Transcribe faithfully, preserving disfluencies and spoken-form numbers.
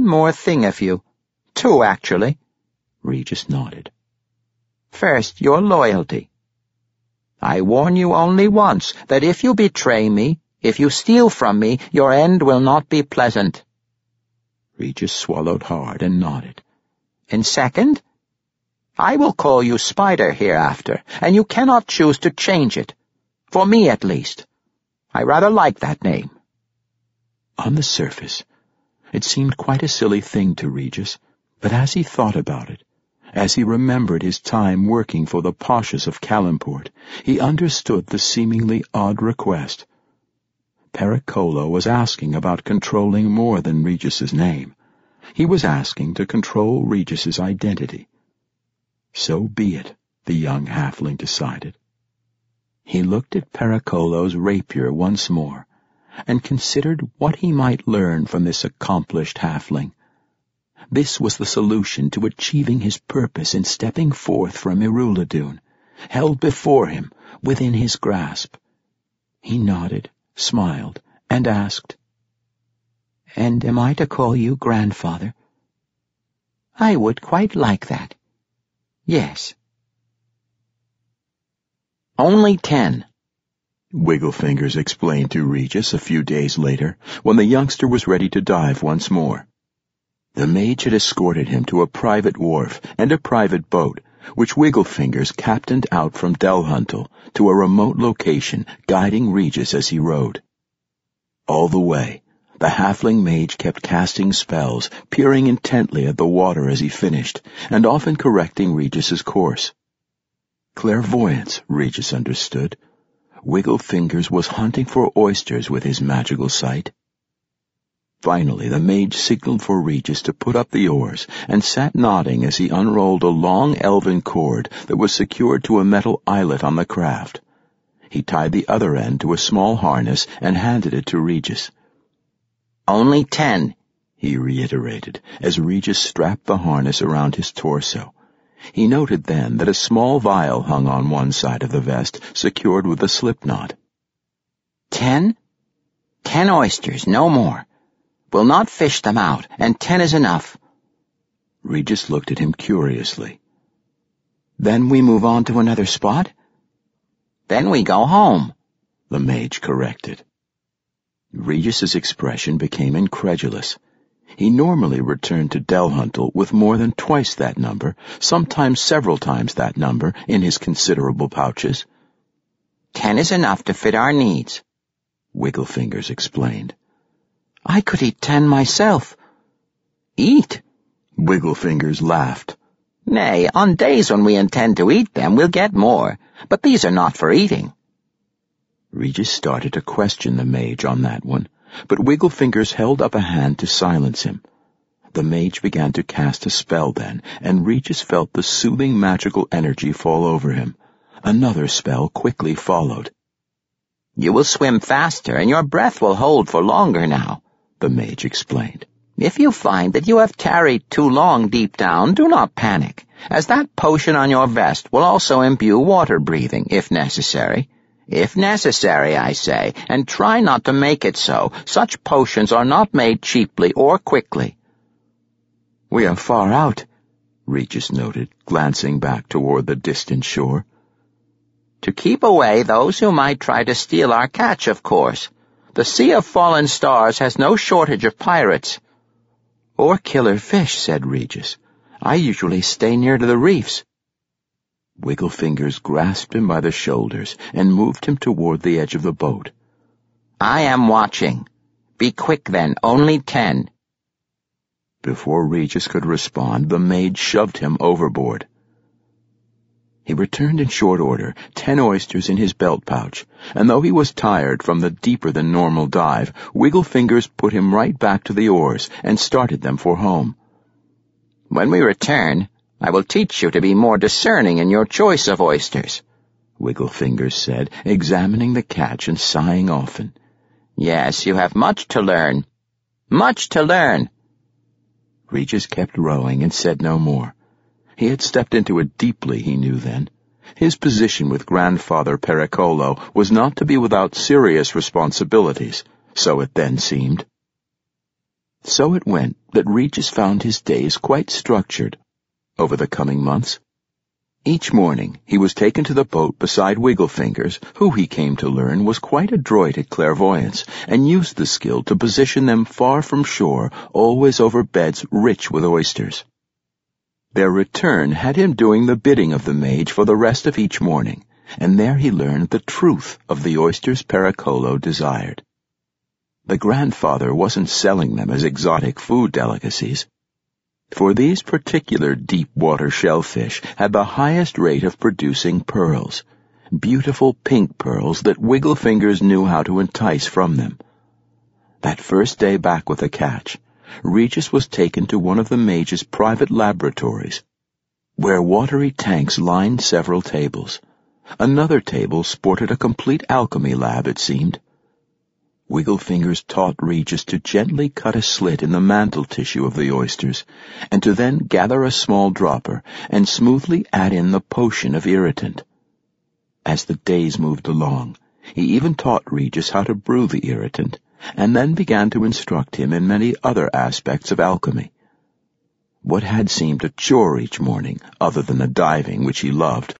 one more thing of you. Two, actually. Regis nodded. First, your loyalty. I warn you only once that if you betray me, if you steal from me, your end will not be pleasant. Regis swallowed hard and nodded. And second, I will call you Spider hereafter, and you cannot choose to change it. For me, at least. I rather like that name. On the surface, it seemed quite a silly thing to Regis, but as he thought about it, as he remembered his time working for the Pashas of Calimport, he understood the seemingly odd request. Pericolo was asking about controlling more than Regis's name. He was asking to control Regis's identity. So be it, the young halfling decided. He looked at Pericolo's rapier once more, and considered what he might learn from this accomplished halfling. This was the solution to achieving his purpose in stepping forth from Iruladun, held before him, within his grasp. He nodded, smiled, and asked, "And am I to call you grandfather?" "I would quite like that. Yes." Only ten, Wigglefingers explained to Regis a few days later, when the youngster was ready to dive once more. The mage had escorted him to a private wharf and a private boat, which Wigglefingers captained out from Delhuntle to a remote location, guiding Regis as he rowed. All the way, the halfling mage kept casting spells, peering intently at the water as he finished, and often correcting Regis's course. Clairvoyance, Regis understood. Wigglefingers was hunting for oysters with his magical sight. Finally, the mage signaled for Regis to put up the oars, and sat nodding as he unrolled a long elven cord that was secured to a metal eyelet on the craft. He tied the other end to a small harness and handed it to Regis. "Only ten," he reiterated, as Regis strapped the harness around his torso. He noted then that a small vial hung on one side of the vest, secured with a slip knot. "Ten? Ten oysters, no more. We'll not fish them out, and ten is enough." Regis looked at him curiously. "Then we move on to another spot?" "Then we go home," the mage corrected. Regis's expression became incredulous. He normally returned to Delhuntle with more than twice that number, sometimes several times that number, in his considerable pouches. "Ten is enough to fit our needs," Wigglefingers explained. "I could eat ten myself." "Eat?" Wigglefingers laughed. "Nay, on days when we intend to eat them, we'll get more, but these are not for eating." Regis started to question the mage on that one, but Wigglefingers held up a hand to silence him. The mage began to cast a spell then, and Regis felt the soothing magical energy fall over him. Another spell quickly followed. "You will swim faster, and your breath will hold for longer now," the mage explained. "If you find that you have tarried too long deep down, do not panic, as that potion on your vest will also imbue water-breathing, if necessary. If necessary, I say, and try not to make it so. Such potions are not made cheaply or quickly." "We are far out," Regis noted, glancing back toward the distant shore. "To keep away those who might try to steal our catch, of course. The Sea of Fallen Stars has no shortage of pirates." "Or killer fish," said Regis. "I usually stay near to the reefs." Wigglefingers grasped him by the shoulders and moved him toward the edge of the boat. "I am watching. Be quick then, only ten." Before Regis could respond, the maid shoved him overboard. He returned in short order, ten oysters in his belt pouch, and though he was tired from the deeper-than-normal dive, Wigglefingers put him right back to the oars and started them for home. "When we return, I will teach you to be more discerning in your choice of oysters," Wigglefingers said, examining the catch and sighing often. "Yes, you have much to learn. Much to learn." Regis kept rowing and said no more. He had stepped into it deeply, he knew then. His position with Grandfather Pericolo was not to be without serious responsibilities, so it then seemed. So it went that Regis found his days quite structured over the coming months. Each morning he was taken to the boat beside Wigglefingers, who he came to learn was quite adroit at clairvoyance, and used the skill to position them far from shore, always over beds rich with oysters. Their return had him doing the bidding of the mage for the rest of each morning, and there he learned the truth of the oysters Pericolo desired. The grandfather wasn't selling them as exotic food delicacies, for these particular deep-water shellfish had the highest rate of producing pearls, beautiful pink pearls that Wigglefingers knew how to entice from them. That first day back with the catch, Regis was taken to one of the mage's private laboratories, where watery tanks lined several tables. Another table sported a complete alchemy lab, it seemed. Wigglefingers taught Regis to gently cut a slit in the mantle tissue of the oysters, and to then gather a small dropper and smoothly add in the potion of irritant. As the days moved along, he even taught Regis how to brew the irritant, and then began to instruct him in many other aspects of alchemy. What had seemed a chore each morning, other than the diving which he loved,